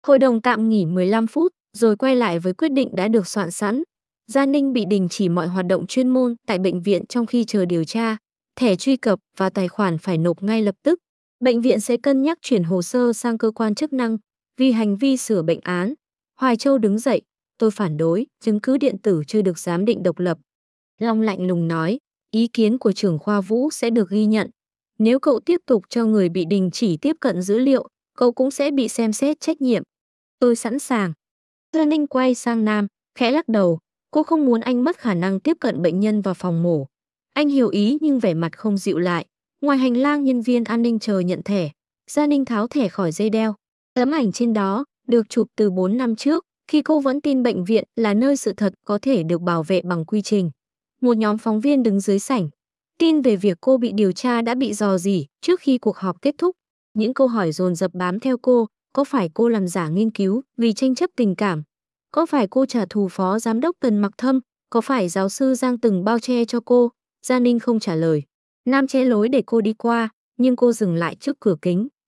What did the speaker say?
Hội đồng tạm nghỉ 15 phút, rồi quay lại với quyết định đã được soạn sẵn. Gia Ninh bị đình chỉ mọi hoạt động chuyên môn tại bệnh viện trong khi chờ điều tra. Thẻ truy cập và tài khoản phải nộp ngay lập tức. Bệnh viện sẽ cân nhắc chuyển hồ sơ sang cơ quan chức năng vì hành vi sửa bệnh án. Hoài Châu đứng dậy, tôi phản đối, chứng cứ điện tử chưa được giám định độc lập. Long lạnh lùng nói, ý kiến của trưởng khoa Vũ sẽ được ghi nhận. Nếu cậu tiếp tục cho người bị đình chỉ tiếp cận dữ liệu, cậu cũng sẽ bị xem xét trách nhiệm. Tôi sẵn sàng. Gia Ninh quay sang Nam, khẽ lắc đầu. Cô không muốn anh mất khả năng tiếp cận bệnh nhân vào phòng mổ. Anh hiểu ý nhưng vẻ mặt không dịu lại. Ngoài hành lang nhân viên an ninh chờ nhận thẻ. Gia Ninh tháo thẻ khỏi dây đeo. Tấm ảnh trên đó được chụp từ 4 năm trước, khi cô vẫn tin bệnh viện là nơi sự thật có thể được bảo vệ bằng quy trình. Một nhóm phóng viên đứng dưới sảnh. Tin về việc cô bị điều tra đã bị rò rỉ trước khi cuộc họp kết thúc. Những câu hỏi dồn dập bám theo cô. Có phải cô làm giả nghiên cứu vì tranh chấp tình cảm? Có phải cô trả thù phó giám đốc Tần Mặc Thâm? Có phải giáo sư Giang từng bao che cho cô? Gia Ninh không trả lời. Nam che lối để cô đi qua, nhưng cô dừng lại trước cửa kính.